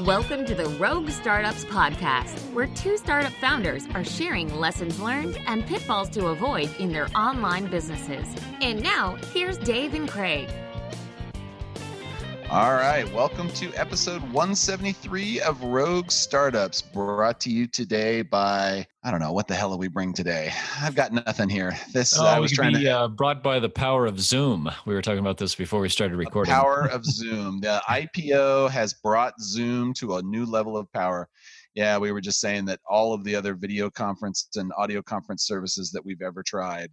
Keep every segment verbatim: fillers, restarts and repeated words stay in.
Welcome to the Rogue Startups Podcast, where two startup founders are sharing lessons learned and pitfalls to avoid in their online businesses. And now, here's Dave and Craig. All right, welcome to episode one seventy-three of Rogue Startups, brought to you today by, I don't know, what the hell do we bring today? I've got nothing here. This oh, I was trying be, to uh, brought by the power of Zoom. We were talking about this before we started recording. The power of Zoom. The I P O has brought Zoom to a new level of power. Yeah, we were just saying that all of the other video conference and audio conference services that we've ever tried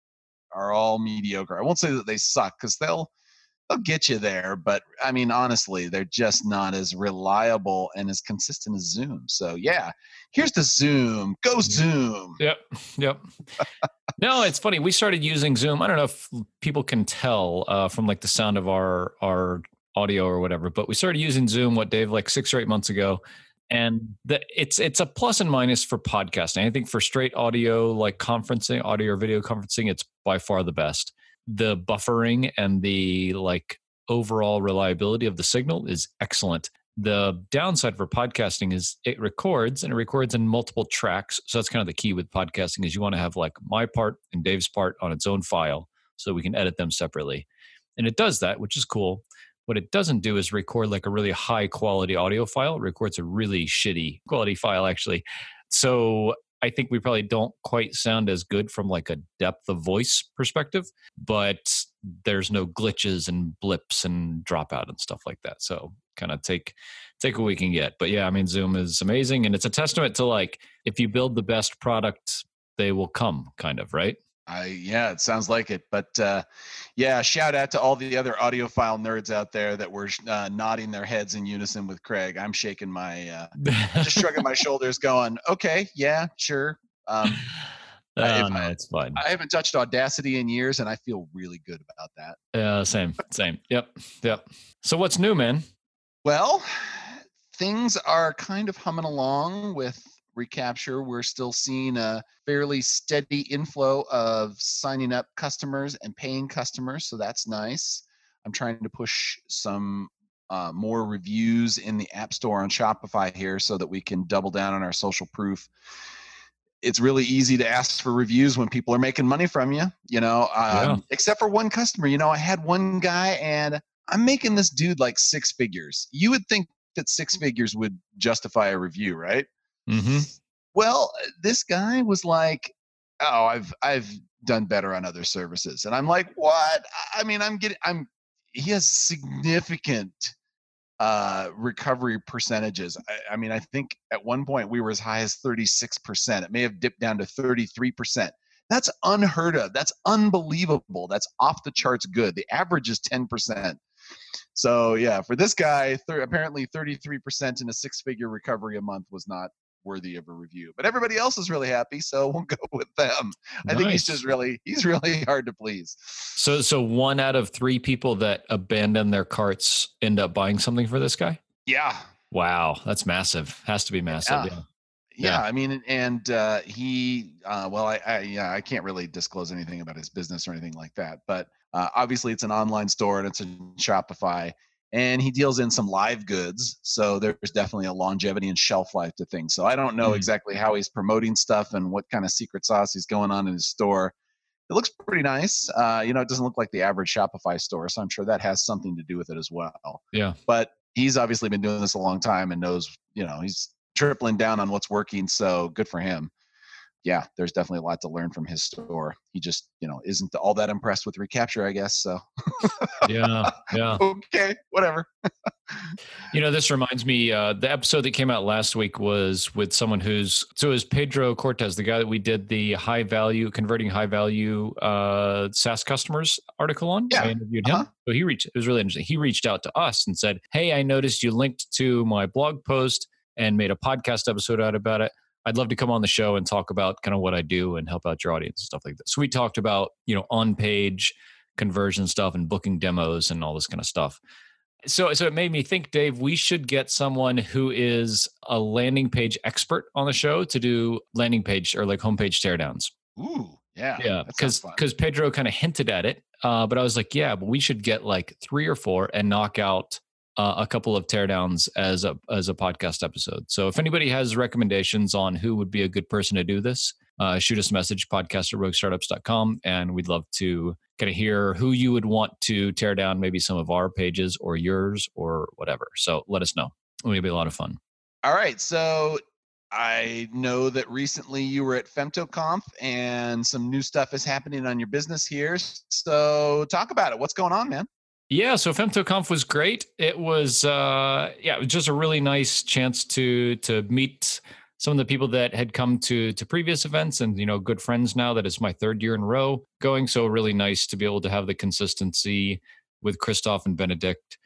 are all mediocre. I won't say that they suck, because they'll They'll get you there, but I mean, honestly, they're just not as reliable and as consistent as Zoom. So yeah, here's the Zoom. Go Zoom. Yep, yep. No, it's funny. We started using Zoom. I don't know if people can tell uh, from like the sound of our our audio or whatever, but we started using Zoom, what, Dave, like six or eight months ago. And the, it's it's a plus and minus for podcasting. I think for straight audio, like conferencing, audio or video conferencing, it's by far the best. The buffering and the like overall reliability of the signal is excellent. The downside for podcasting is it records and it records in multiple tracks. So that's kind of the key with podcasting, is you want to have like my part and Dave's part on its own file so we can edit them separately. And it does that, which is cool. What it doesn't do is record like a really high quality audio file. It records a really shitty quality file, actually. So I think we probably don't quite sound as good from like a depth of voice perspective, but there's no glitches and blips and dropout and stuff like that. So kind of take take what we can get. But yeah, I mean, Zoom is amazing. And it's a testament to like, if you build the best product, they will come, kind of, right? I yeah, it sounds like it. But uh, yeah, shout out to all the other audiophile nerds out there that were uh, nodding their heads in unison with Craig. I'm shaking my, uh, just shrugging my shoulders, going, "Okay, yeah, sure." Um, oh, no, it's fine. I haven't touched Audacity in years, and I feel really good about that. Yeah, same, same. Yep, yep. So what's new, man? Well, things are kind of humming along with Recapture. We're still seeing a fairly steady inflow of signing up customers and paying customers, so that's nice. I'm trying to push some uh, more reviews in the App Store on Shopify here so that we can double down on our social proof. It's really easy to ask for reviews when people are making money from you, you know, um, yeah. Except for one customer. You know, I had one guy, and I'm making this dude like six figures. You would think that six figures would justify a review, right? Mm-hmm. Well, this guy was like, "Oh, I've I've done better on other services," and I'm like, "What?" I mean, I'm getting, I'm. He has significant uh, recovery percentages. I, I mean, I think at one point we were as high as thirty-six percent. It may have dipped down to thirty-three percent. That's unheard of. That's unbelievable. That's off the charts good. The average is ten percent. So yeah, for this guy, th- apparently thirty-three percent in a six-figure recovery a month was not worthy of a review, but everybody else is really happy, so we'll go with them. Nice. I think he's just really, he's really hard to please. So, so one out of three people that abandon their carts end up buying something for this guy? Yeah. Wow. That's massive. Has to be massive. Yeah. Yeah. Yeah, yeah. I mean, and uh, he, uh, well, I, I, yeah, I can't really disclose anything about his business or anything like that, but uh, obviously it's an online store and it's in Shopify. And he deals in some live goods, so there's definitely a longevity and shelf life to things. So I don't know mm. exactly how he's promoting stuff and what kind of secret sauce he's going on in his store. It looks pretty nice. Uh, you know, it doesn't look like the average Shopify store, so I'm sure that has something to do with it as well. Yeah. But he's obviously been doing this a long time and knows, you know, he's tripling down on what's working, so good for him. Yeah, there's definitely a lot to learn from his store. He just, you know, isn't all that impressed with Recapture, I guess. So yeah, yeah. Okay, whatever. You know, this reminds me, uh, the episode that came out last week was with someone who's, so it was Pedro Cortez, the guy that we did the high value, converting high value uh, SaaS customers article on. Yeah. I interviewed him. Uh-huh. So he reached, it was really interesting. He reached out to us and said, "Hey, I noticed you linked to my blog post and made a podcast episode out about it. I'd love to come on the show and talk about kind of what I do and help out your audience and stuff like that." So we talked about, you know, on-page conversion stuff and booking demos and all this kind of stuff. So, so it made me think, Dave, we should get someone who is a landing page expert on the show to do landing page or like homepage teardowns. Ooh, yeah. Yeah, because because Pedro kind of hinted at it, uh, but I was like, yeah, but we should get like three or four and knock out uh, a couple of teardowns as a as a podcast episode. So if anybody has recommendations on who would be a good person to do this, uh, shoot us a message, podcast at rogue startups dot com, and we'd love to kind of hear who you would want to tear down maybe some of our pages or yours or whatever. So let us know. It'll be a lot of fun. All right. So I know that recently you were at FemtoConf and some new stuff is happening on your business here. So talk about it. What's going on, man? Yeah, so FemtoConf was great. It was, uh, yeah, it was just a really nice chance to to meet some of the people that had come to to previous events, and you know, good friends now. That is my third year in a row going. So really nice to be able to have the consistency with Christoph and Benedict,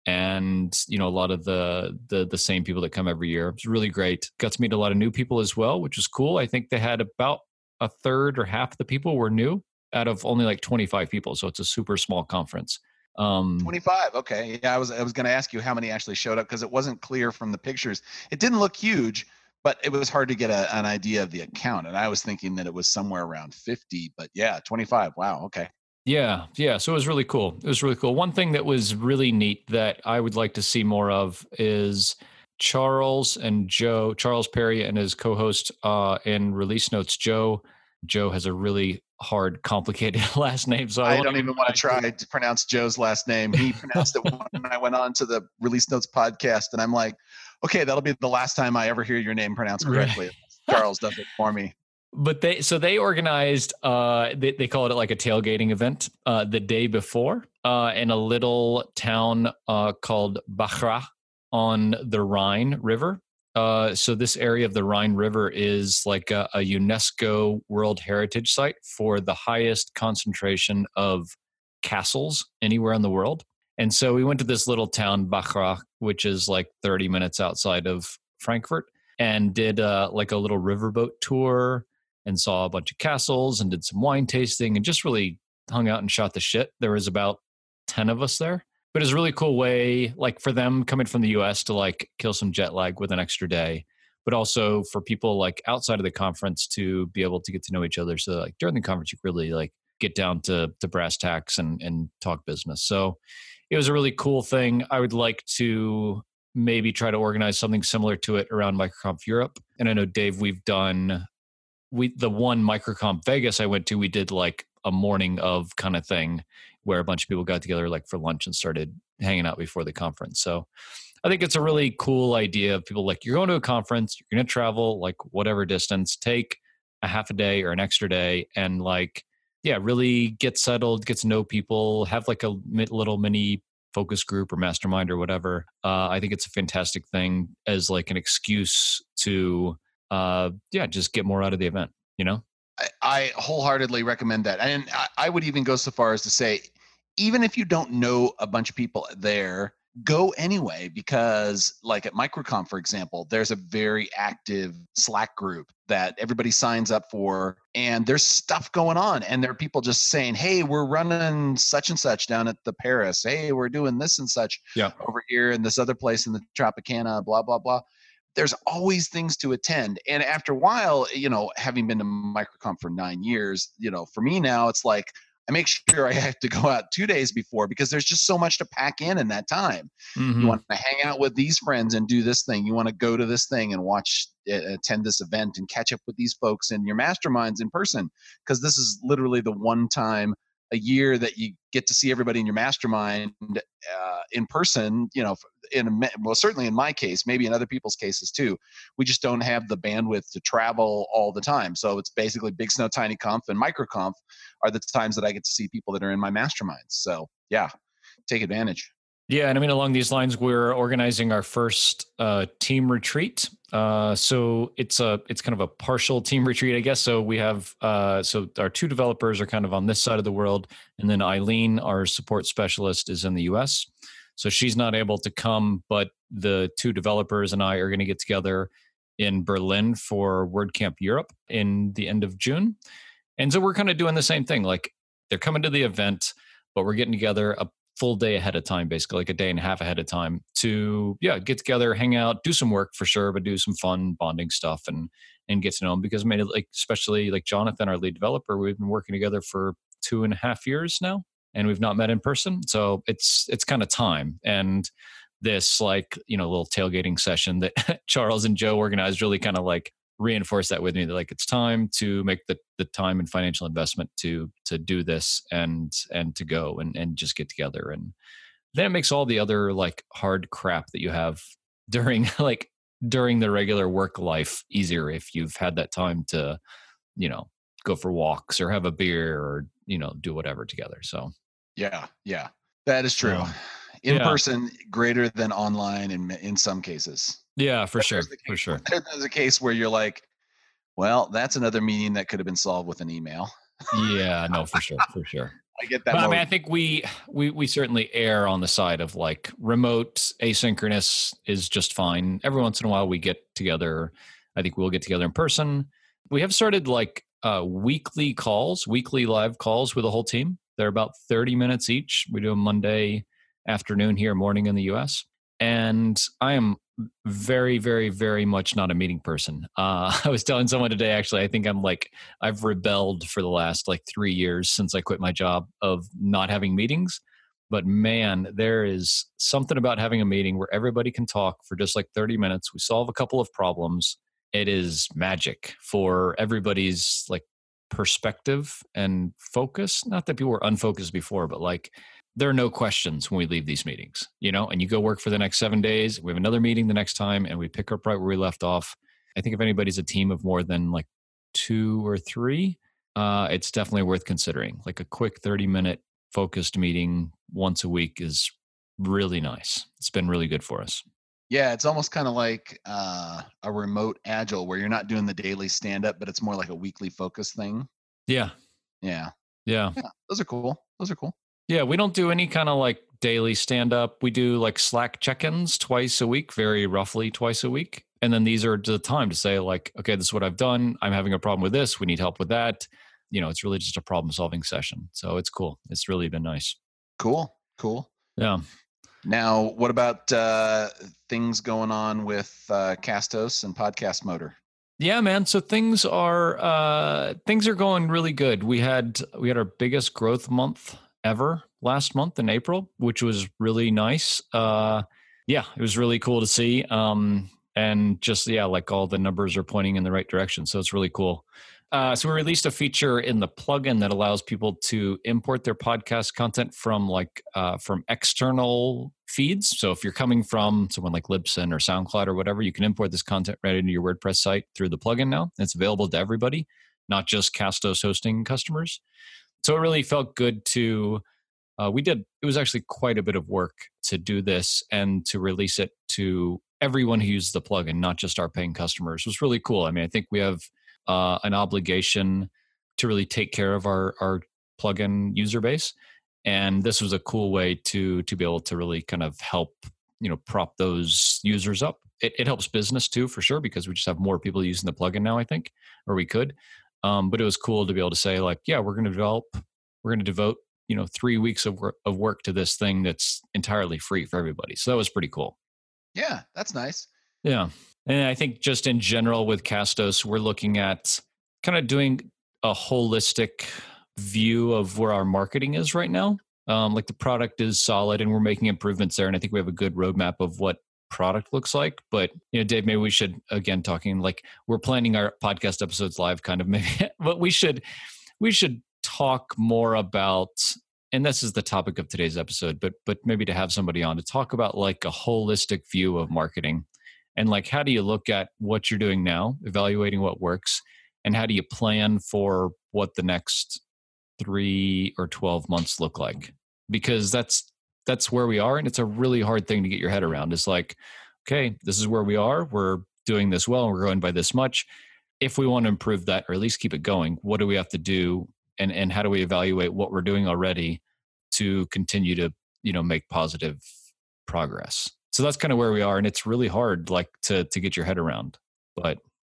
and you know, a lot of the the the same people that come every year. It was really great. Got to meet a lot of new people as well, which was cool. I think they had about a third or half the people were new out of only like twenty-five people. So it's a super small conference. Um, twenty-five. Okay. Yeah, I was I was going to ask you how many actually showed up because it wasn't clear from the pictures. It didn't look huge, but it was hard to get a, an idea of the account. And I was thinking that it was somewhere around fifty, but yeah, twenty-five. Wow. Okay. Yeah, yeah. So it was really cool. It was really cool. One thing that was really neat that I would like to see more of is Charles and Joe, Charles Perry and his co-host uh, in Release Notes, Joe. Joe has a really hard, complicated last name. So I, I don't even want to try to pronounce Joe's last name. He pronounced it when I went on to the Release Notes podcast, and I'm like, okay, that'll be the last time I ever hear your name pronounced correctly. Right. Charles does it for me. But they, so they organized, uh, they, they called it like a tailgating event uh, the day before uh, in a little town uh, called Bachrach on the Rhine River. Uh, so this area of the Rhine River is like a, a UNESCO World Heritage Site for the highest concentration of castles anywhere in the world. And so we went to this little town, Bachrach, which is like thirty minutes outside of Frankfurt, and did uh, like a little riverboat tour and saw a bunch of castles and did some wine tasting and just really hung out and shot the shit. There was about ten of us there. But it's a really cool way, like for them coming from the U S to like kill some jet lag with an extra day, but also for people like outside of the conference to be able to get to know each other. So like during the conference, you really like get down to, to brass tacks and, and talk business. So it was a really cool thing. I would like to maybe try to organize something similar to it around MicroConf Europe. And I know, Dave, we've done, we the one MicroConf Vegas I went to, we did like a morning of kind of thing where a bunch of people got together like for lunch and started hanging out before the conference. So I think it's a really cool idea of people like, you're going to a conference, you're going to travel like whatever distance, take a half a day or an extra day and like, yeah, really get settled, get to know people, have like a little mini focus group or mastermind or whatever. Uh, I think it's a fantastic thing as like an excuse to, uh, yeah, just get more out of the event, you know? I wholeheartedly recommend that. And I would even go so far as to say, even if you don't know a bunch of people there, go anyway, because like at MicroConf, for example, there's a very active Slack group that everybody signs up for, and there's stuff going on. And there are people just saying, hey, we're running such and such down at the Paris. Hey, we're doing this and such yeah. over here in this other place in the Tropicana, blah, blah, blah. There's always things to attend. And after a while, you know, having been to MicroConf for nine years, you know, for me now, it's like, I make sure I have to go out two days before because there's just so much to pack in in that time. Mm-hmm. You want to hang out with these friends and do this thing. You want to go to this thing and watch, uh, attend this event and catch up with these folks in your masterminds in person. Because this is literally the one time a year that you get to see everybody in your mastermind uh, in person, you know, in a, well, certainly in my case, maybe in other people's cases too, we just don't have the bandwidth to travel all the time. So it's basically Big Snow, Tiny Conf, and MicroConf are the times that I get to see people that are in my masterminds. So yeah, take advantage. Yeah, and I mean, along these lines, we're organizing our first uh, team retreat. Uh, so it's a it's kind of a partial team retreat, I guess. So we have uh, so our two developers are kind of on this side of the world, and then Eileen, our support specialist, is in the U S. So she's not able to come, but the two developers and I are going to get together in Berlin for WordCamp Europe in the end of June. And so we're kind of doing the same thing. Like they're coming to the event, but we're getting together a full day ahead of time, basically like a day and a half ahead of time to, yeah, get together, hang out, do some work for sure, but do some fun bonding stuff and, and get to know them. Because I mean, like, especially like Jonathan, our lead developer, we've been working together for two and a half years now, and we've not met in person. So it's, it's kind of time. And this like, you know, little tailgating session that Charles and Joe organized really kind of like reinforced that with me. That like, it's time to make the the time and financial investment to to do this and and to go and and just get together. And then it makes all the other like hard crap that you have during like during the regular work life easier if you've had that time to, you know, go for walks or have a beer or, you know, do whatever together. So yeah, yeah, that is true. um, In yeah, person greater than online in in some cases. yeah, for But sure, there's the for case, sure. there's a case where you're like, well, that's another meeting that could have been solved with an email. Yeah, no, for sure, for sure. I get that But I more. mean, I think we we we certainly err on the side of like remote asynchronous is just fine. Every once in a while we get together. I think we'll get together in person. We have started like uh, weekly calls, weekly live calls with the whole team. They're about thirty minutes each. We do them Monday afternoon here, morning in the U S. And I am very, very, very much not a meeting person. Uh, I was telling someone today, actually, I think I'm like, I've rebelled for the last like three years since I quit my job of not having meetings. But man, there is something about having a meeting where everybody can talk for just like thirty minutes. We solve a couple of problems. It is magic for everybody's like perspective and focus. Not that people were unfocused before, but like there are no questions when we leave these meetings, you know, and you go work for the next seven days. We have another meeting the next time and we pick up right where we left off. I think if anybody's a team of more than like two or three, uh, it's definitely worth considering. Like a quick thirty minute focused meeting once a week is really nice. It's been really good for us. Yeah, it's almost kind of like uh, a remote agile where you're not doing the daily stand up, but it's more like a weekly focus thing. Yeah. Yeah. Yeah. Yeah. Those are cool. Those are cool. Yeah, we don't do any kind of like daily stand up. We do like Slack check-ins twice a week, very roughly twice a week. And then these are the time to say like, okay, this is what I've done. I'm having a problem with this. We need help with that. You know, it's really just a problem solving session. So it's cool. It's really been nice. Cool. Cool. Yeah. Now, what about uh, things going on with uh, Castos and Podcast Motor? Yeah, man. So things are uh, things are going really good. We had we had our biggest growth month ever last month in April, which was really nice. Uh, yeah, it was really cool to see. Um, and just, yeah, like all the numbers are pointing in the right direction. So it's really cool. Uh, so we released a feature in the plugin that allows people to import their podcast content from like uh, from external feeds. So if you're coming from someone like Libsyn or SoundCloud or whatever, you can import this content right into your WordPress site through the plugin now. It's available to everybody, not just Castos hosting customers. So it really felt good to, uh, we did, it was actually quite a bit of work to do this and to release it to everyone who uses the plugin, not just our paying customers. It was really cool. I mean, I think we have uh, an obligation to really take care of our, our plugin user base. And this was a cool way to, to be able to really kind of help, you know, prop those users up. It, it helps business too, for sure, because we just have more people using the plugin now, I think, or we could. Um, but it was cool to be able to say like, yeah, we're going to develop, we're going to devote, you know, three weeks of work, of work to this thing that's entirely free for everybody. So that was pretty cool. Yeah, that's nice. Yeah. And I think just in general with Castos, we're looking at kind of doing a holistic view of where our marketing is right now. Um, like the product is solid and we're making improvements there. And I think we have a good roadmap of what product looks like. But, you know, Dave, maybe we should, again, talking like we're planning our podcast episodes live kind of maybe, but we should, we should talk more about, and this is the topic of today's episode, but, but maybe to have somebody on to talk about like a holistic view of marketing and like, how do you look at what you're doing now, evaluating what works, and how do you plan for what the next three or twelve months look like? Because that's, that's where we are. And it's a really hard thing to get your head around. It's like, okay, this is where we are. We're doing this well. We're growing by this much. If we want to improve that, or at least keep it going, what do we have to do? And, and how do we evaluate what we're doing already to continue to, you know, make positive progress? So that's kind of where we are. And it's really hard, like to, to get your head around, but.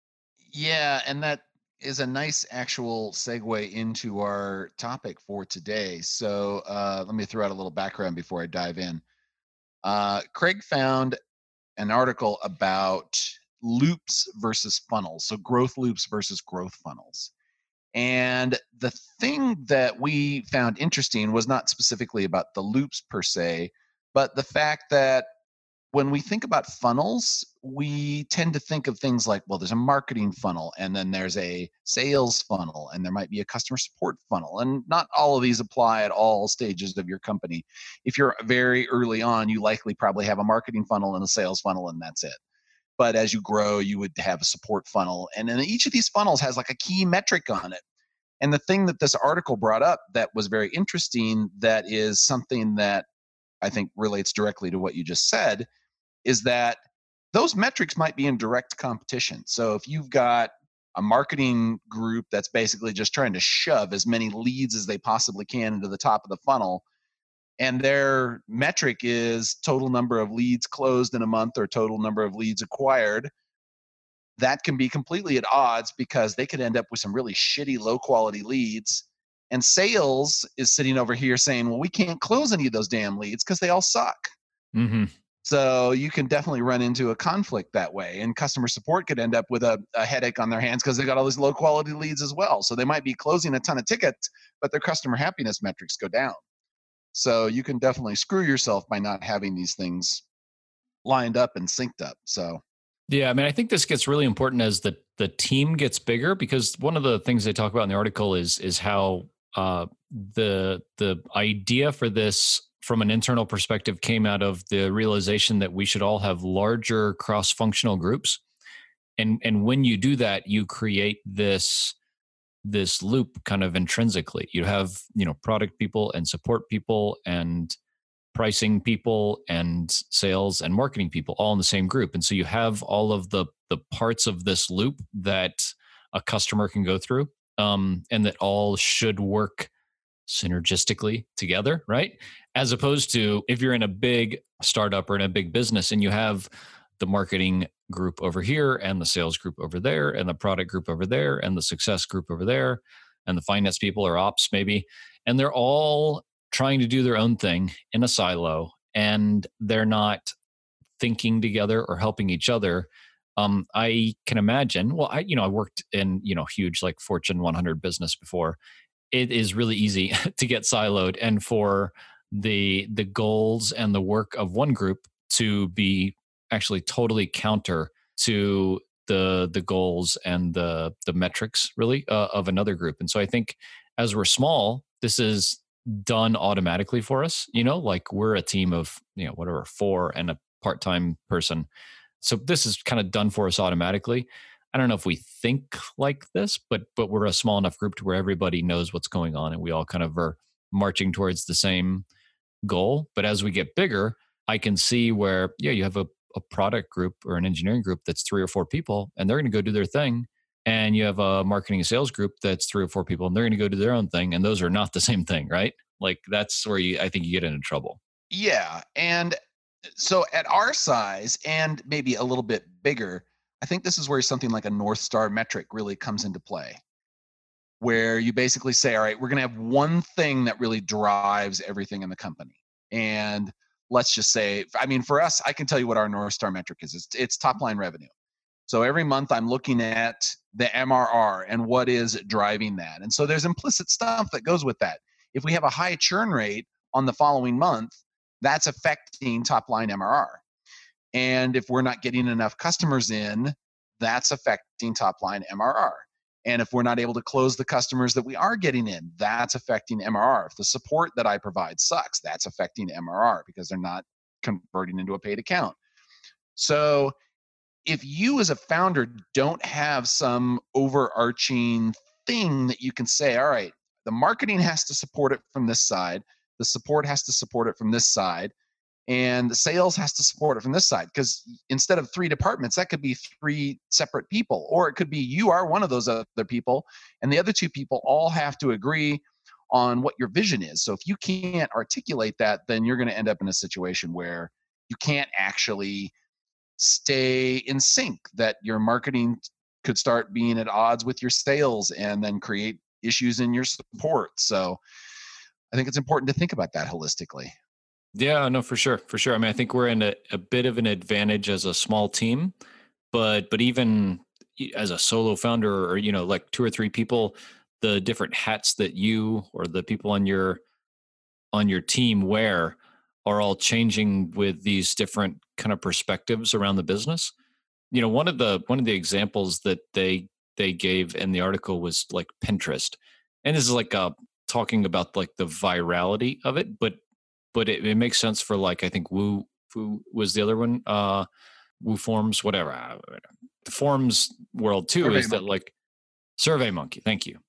Yeah. And that is a nice actual segue into our topic for today. So uh, let me throw out a little background before I dive in. Uh, Craig found an article about loops versus funnels. So growth loops versus growth funnels. And the thing that we found interesting was not specifically about the loops per se, but the fact that when we think about funnels, we tend to think of things like, well, there's a marketing funnel, and then there's a sales funnel, and there might be a customer support funnel. And not all of these apply at all stages of your company. If you're very early on, you likely probably have a marketing funnel and a sales funnel, and that's it. But as you grow, you would have a support funnel. And then each of these funnels has like a key metric on it. And the thing that this article brought up that was very interesting, that is something that I think relates directly to what you just said, is that those metrics might be in direct competition. So if you've got a marketing group that's basically just trying to shove as many leads as they possibly can into the top of the funnel, and their metric is total number of leads closed in a month or total number of leads acquired, that can be completely at odds because they could end up with some really shitty, low quality leads. And sales is sitting over here saying, well, we can't close any of those damn leads because they all suck. Mm-hmm. So you can definitely run into a conflict that way. And customer support could end up with a, a headache on their hands because they got all these low quality leads as well. So they might be closing a ton of tickets, but their customer happiness metrics go down. So you can definitely screw yourself by not having these things lined up and synced up. So yeah, I mean, I think this gets really important as the the team gets bigger, because one of the things they talk about in the article is is how uh, the the idea for this from an internal perspective came out of the realization that we should all have larger cross-functional groups. And and when you do that, you create this this loop kind of intrinsically. You have, you know, product people and support people and pricing people and sales and marketing people all in the same group. And so you have all of the the parts of this loop that a customer can go through, um, and that all should work synergistically together, right? As opposed to if you're in a big startup or in a big business and you have the marketing group over here and the sales group over there and the product group over there and the success group over there and the finance people or ops maybe, and they're all trying to do their own thing in a silo and they're not thinking together or helping each other. Um, I can imagine, well, I, you know, I worked in, you know, huge like Fortune one hundred business before. It is really easy to get siloed and for the the goals and the work of one group to be actually totally counter to the the goals and the the metrics really uh, of another group. And so I think as we're small, this is done automatically for us. You know, like we're a team of, you know, whatever, four and a part-time person. So this is kind of done for us automatically. I don't know if we think like this, but but we're a small enough group to where everybody knows what's going on and we all kind of are marching towards the same goal. But as we get bigger, I can see where, yeah, you have a, a product group or an engineering group that's three or four people and they're going to go do their thing. And you have a marketing and sales group that's three or four people and they're going to go do their own thing. And those are not the same thing, right? Like that's where you, I think you get into trouble. yeah. And so at our size and maybe a little bit bigger, I think this is where something like a North Star metric really comes into play, where you basically say, all right, we're going to have one thing that really drives everything in the company. And let's just say, I mean, for us, I can tell you what our North Star metric is. It's, it's top line revenue. So every month I'm looking at the M R R and what is driving that. And so there's implicit stuff that goes with that. If we have a high churn rate on the following month, that's affecting top line M R R. And if we're not getting enough customers in, that's affecting top line M R R. And if we're not able to close the customers that we are getting in, that's affecting M R R. If the support that I provide sucks, that's affecting M R R because they're not converting into a paid account. So if you as a founder don't have some overarching thing that you can say, all right, the marketing has to support it from this side, the support has to support it from this side, and the sales has to support it from this side, because instead of three departments, that could be three separate people, or it could be you are one of those other people, and the other two people all have to agree on what your vision is. So if you can't articulate that, then you're going to end up in a situation where you can't actually stay in sync, that your marketing could start being at odds with your sales and then create issues in your support. So I think it's important to think about that holistically. Yeah, no, for sure. For sure. I mean, I think we're in a, a bit of an advantage as a small team, but, but even as a solo founder or, you know, like two or three people, the different hats that you or the people on your, on your team wear are all changing with these different kind of perspectives around the business. You know, one of the one of the examples that they they gave in the article was like Pinterest, and this is like uh talking about like the virality of it, but but it, it makes sense for like I think Woo Woo was the other one, uh, Woo Forms, whatever. uh, The forms world too Survey is that Monkey. like SurveyMonkey. Thank you.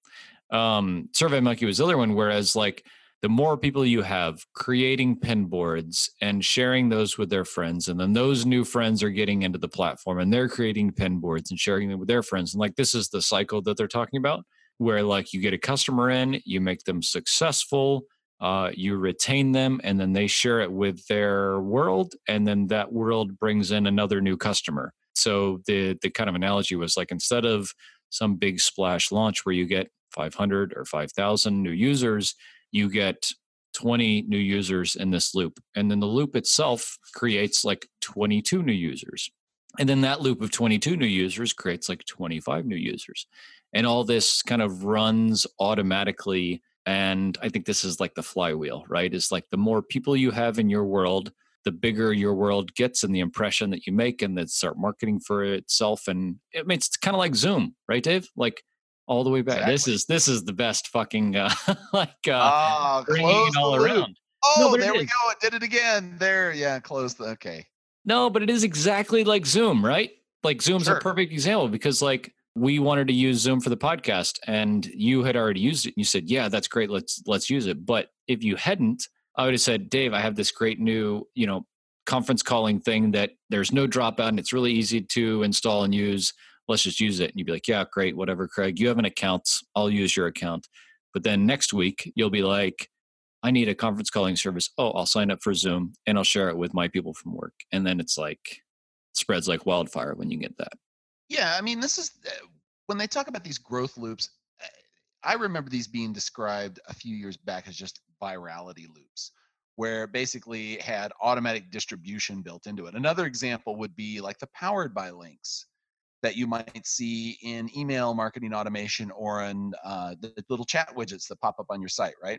Um, SurveyMonkey was the other one. Whereas like the more people you have creating pin boards and sharing those with their friends, and then those new friends are getting into the platform and they're creating pin boards and sharing them with their friends. And like this is the cycle that they're talking about, where like you get a customer in, you make them successful, uh, you retain them, and then they share it with their world, and then that world brings in another new customer. So the the kind of analogy was like instead of some big splash launch where you get five hundred or five thousand new users, you get twenty new users in this loop. And then the loop itself creates like twenty-two new users. And then that loop of twenty-two new users creates like twenty-five new users. And all this kind of runs automatically. And I think this is like the flywheel, right? It's like the more people you have in your world, the bigger your world gets and the impression that you make, and that start marketing for itself. And it, I mean, it's kind of like Zoom, right, Dave? Like all the way back. Exactly. This is this is the best fucking uh, like uh, Ah, bringing close it the all loop. around. Oh, No, but it there we is. go. It did it again. There, yeah, close the. Okay, No, but it is exactly like Zoom, right? Like Zoom's a sure. perfect example because like we wanted to use Zoom for the podcast and you had already used it. And you said, yeah, that's great. Let's, let's use it. But if you hadn't, I would have said, Dave, I have this great new, you know, conference calling thing that there's no dropout and it's really easy to install and use. Let's just use it. And you'd be like, yeah, great. Whatever, Craig, you have an account. I'll use your account. But then next week you'll be like, I need a conference calling service. Oh, I'll sign up for Zoom and I'll share it with my people from work. And then it's like spreads like wildfire when you get that. Yeah, I mean, this is uh, when they talk about these growth loops. uh, I remember these being described a few years back as just virality loops, where basically it had automatic distribution built into it. Another example would be like the powered by links that you might see in email marketing automation or in uh, the little chat widgets that pop up on your site, right?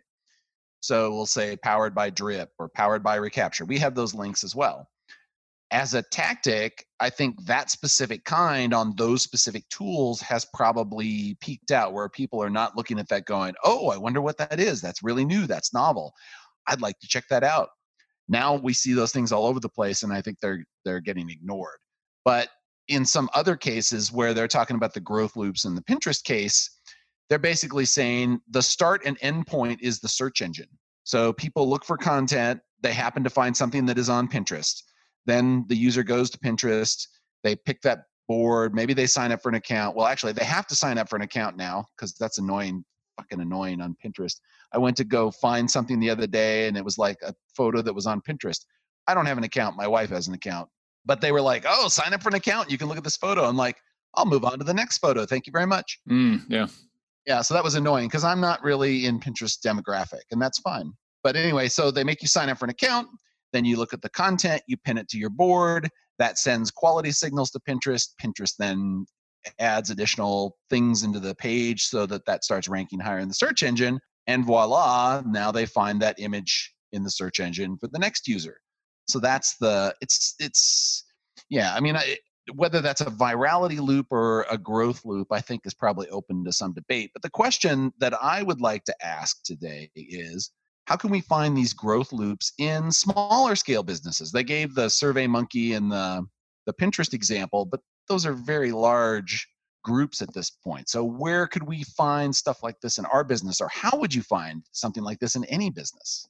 So we'll say powered by Drip or powered by Recapture. We have those links as well. As a tactic, I think that specific kind on those specific tools has probably peaked out, where people are not looking at that going, oh, I wonder what that is. That's really new. That's novel. I'd like to check that out. Now we see those things all over the place, and I think they're they're getting ignored. But in some other cases where they're talking about the growth loops in the Pinterest case, they're basically saying the start and end point is the search engine. So people look for content. They happen to find something that is on Pinterest. Then the user goes to Pinterest. They pick that board. Maybe they sign up for an account. Well, actually, they have to sign up for an account now because that's annoying, fucking annoying on Pinterest. I went to go find something the other day, and it was like a photo that was on Pinterest. I don't have an account. My wife has an account. But they were like, oh, sign up for an account. You can look at this photo. I'm like, I'll move on to the next photo. Thank you very much. Mm, yeah. Yeah, so that was annoying because I'm not really in Pinterest demographic, and that's fine. But anyway, so they make you sign up for an account. Then you look at the content, you pin it to your board. That sends quality signals to Pinterest. Pinterest then adds additional things into the page so that that starts ranking higher in the search engine. And voila, now they find that image in the search engine for the next user. So that's the, it's, it's, yeah, I mean, I, whether that's a virality loop or a growth loop, I think is probably open to some debate. But the question that I would like to ask today is, how can we find these growth loops in smaller scale businesses? They gave the SurveyMonkey and the, the Pinterest example, but those are very large groups at this point. So where could we find stuff like this in our business, or how would you find something like this in any business?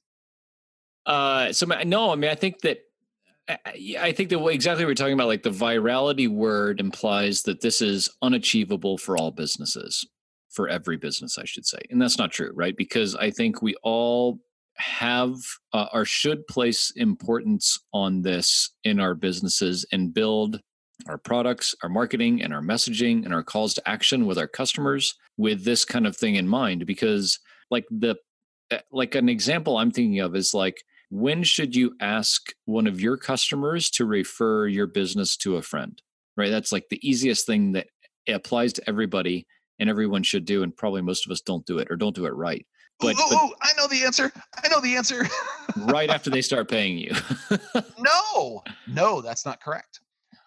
Uh, so no, I mean, I think that I think that what exactly we're talking about, like the virality word implies that this is unachievable for all businesses, for every business, I should say. And that's not true, right? Because I think we all have uh, or should place importance on this in our businesses and build our products, our marketing, and our messaging and our calls to action with our customers with this kind of thing in mind. Because like the like an example I'm thinking of is like, when should you ask one of your customers to refer your business to a friend, right? That's like the easiest thing that applies to everybody and everyone should do. And probably most of us don't do it or don't do it right. But, ooh, ooh, but ooh, I know the answer. I know the answer. right after they start paying you. No, no, that's not correct.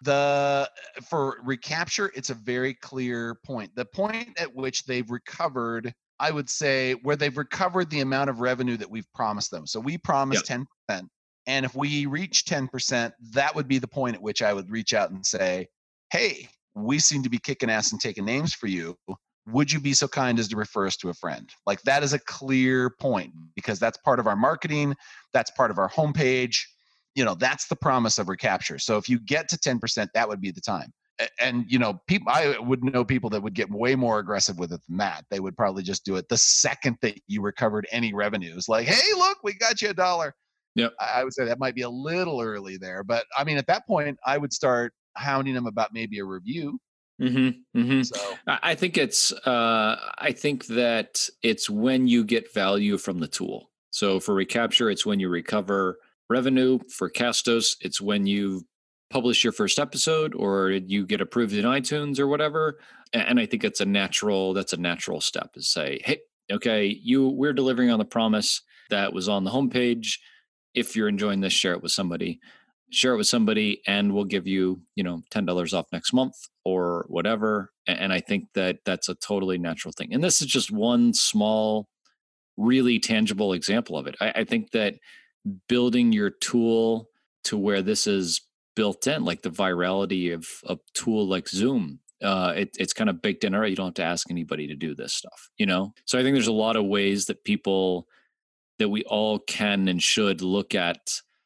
The for recapture, it's a very clear point. The point at which they've recovered, I would say, where they've recovered the amount of revenue that we've promised them. So we promised ten percent. And if we reach ten percent, that would be the point at which I would reach out and say, hey, we seem to be kicking ass and taking names for you. Would you be so kind as to refer us to a friend? Like, that is a clear point, because that's part of our marketing. That's part of our homepage. You know, that's the promise of recapture. So if you get to ten percent, that would be the time. And, you know, people, I would know people that would get way more aggressive with it than that. They would probably just do it the second that you recovered any revenues. Like, hey, look, we got you a dollar. Yep. I would say that might be a little early there. But I mean, at that point, I would start hounding them about maybe a review. Mm-hmm, mm-hmm. So I think it's, uh, I think that it's when you get value from the tool. So for recapture, it's when you recover revenue. For Castos, it's when you publish your first episode or you get approved in iTunes or whatever. And I think it's a natural, that's a natural step, is say, hey, okay, you, we're delivering on the promise that was on the homepage. If you're enjoying this, share it with somebody, share it with somebody, and we'll give you, you know, ten dollars off next month or whatever. And I think that that's a totally natural thing. And this is just one small, really tangible example of it. I, I think that building your tool to where this is built in, like the virality of a tool like Zoom, uh, it, it's kind of baked in. All right, you don't have to ask anybody to do this stuff, you know? So I think there's a lot of ways that people, that we all can and should look at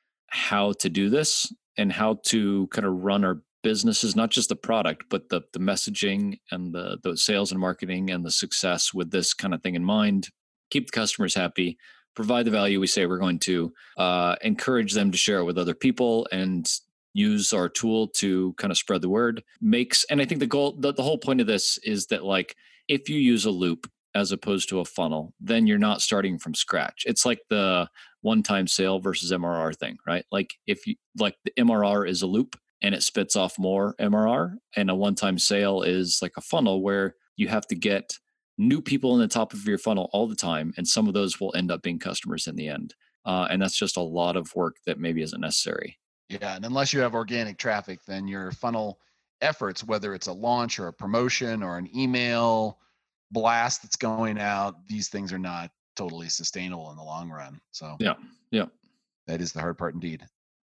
how to do this and how to kind of run our businesses, not just the product, but the the messaging and the, the sales and marketing and the success with this kind of thing in mind. Keep the customers happy, provide the value we say we're going to, uh, encourage them to share it with other people, and use our tool to kind of spread the word. Makes, and I think the goal, the, the whole point of this is that, like, if you use a loop as opposed to a funnel, then you're not starting from scratch. It's like the one-time sale versus M R R thing, right? Like, if you, like, the M R R is a loop and it spits off more M R R, and a one-time sale is like a funnel where you have to get new people in the top of your funnel all the time. And some of those will end up being customers in the end. Uh, and that's just a lot of work that maybe isn't necessary. Yeah. And unless you have organic traffic, then your funnel efforts, whether it's a launch or a promotion or an email blast that's going out, these things are not totally sustainable in the long run. So yeah, yeah, that is the hard part indeed.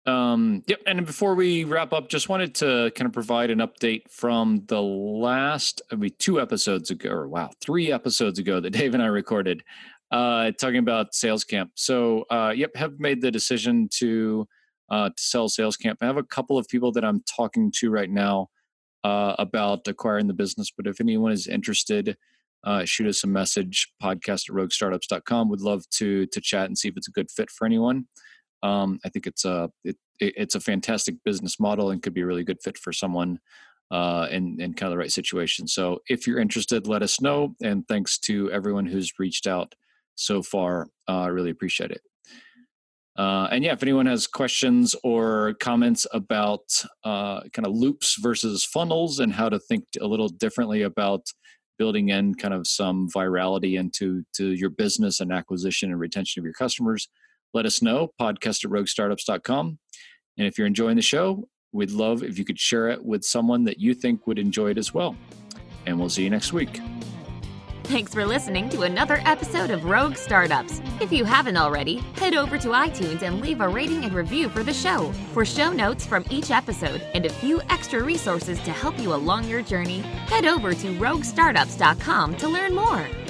Um, yep. And before we wrap up, just wanted to kind of provide an update from the last, I mean, two episodes ago, or wow, three episodes ago that Dave and I recorded, uh, talking about Sales Camp. So, uh, yep, have made the decision to, uh, to sell Sales Camp. I have a couple of people that I'm talking to right now, uh, about acquiring the business, but if anyone is interested, uh, shoot us a message, podcast at rogue startups dot com. Would love to, to chat and see if it's a good fit for anyone. Um, I think it's a it, it's a fantastic business model and could be a really good fit for someone uh, in in kind of the right situation. So if you're interested, let us know. And thanks to everyone who's reached out so far. I uh, really appreciate it. Uh, and yeah, if anyone has questions or comments about uh, kind of loops versus funnels and how to think a little differently about building in kind of some virality into to your business and acquisition and retention of your customers, let us know, podcast at rogue startups dot com. And if you're enjoying the show, we'd love if you could share it with someone that you think would enjoy it as well. And we'll see you next week. Thanks for listening to another episode of Rogue Startups. If you haven't already, head over to iTunes and leave a rating and review for the show. For show notes from each episode and a few extra resources to help you along your journey, head over to rogue startups dot com to learn more.